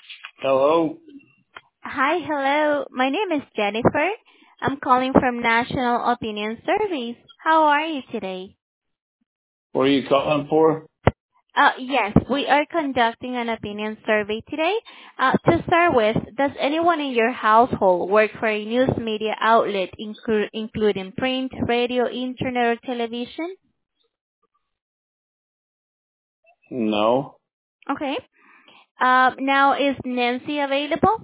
Hello? Hi, hello. My name is Jennifer. I'm calling from National Opinion Surveys. How are you today? What are you calling for? Yes, we are conducting an opinion survey today. To start with, does anyone in your household work for a news media outlet, including print, radio, internet, or television? No. Okay. Now, is Nancy available?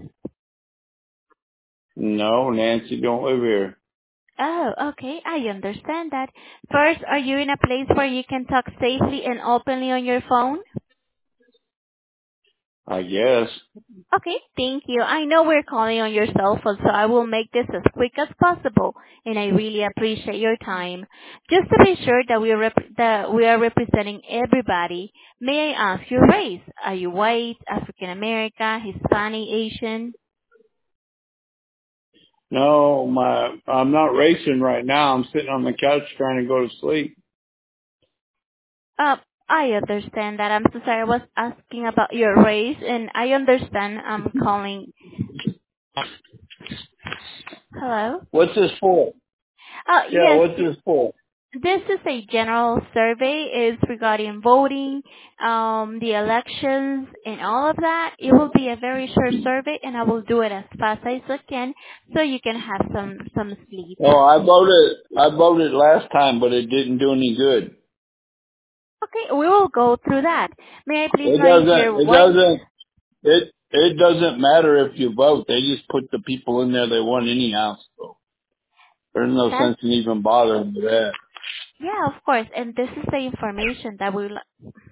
No, Nancy don't live here. Oh, okay. I understand that. First, are you in a place where you can talk safely and openly on your phone? I guess. Okay, thank you. I know we're calling on your cell phone, so I will make this as quick as possible, and I really appreciate your time. Just to be sure that we are representing everybody, may I ask your race? Are you white, African American, Hispanic, Asian? No, I'm not racing right now. I'm sitting on the couch trying to go to sleep. Uh, I understand that. I'm so sorry. I was asking about your race, and I understand I'm calling. Hello? What's this for? Yeah, Yes, what's this for? this is a general survey. Is regarding voting, the elections, and all of that. It will be a very short survey, and I will do it as fast as I can, so you can have some sleep. Well, I voted last time, but it didn't do any good. Okay, we will go through that. May I please It know if doesn't, you're it white? doesn't, it doesn't matter if you vote. They just put the people in there they want anyhow. So there's no That's sense in even bothering with that. yeah, of course. And this is the information that we.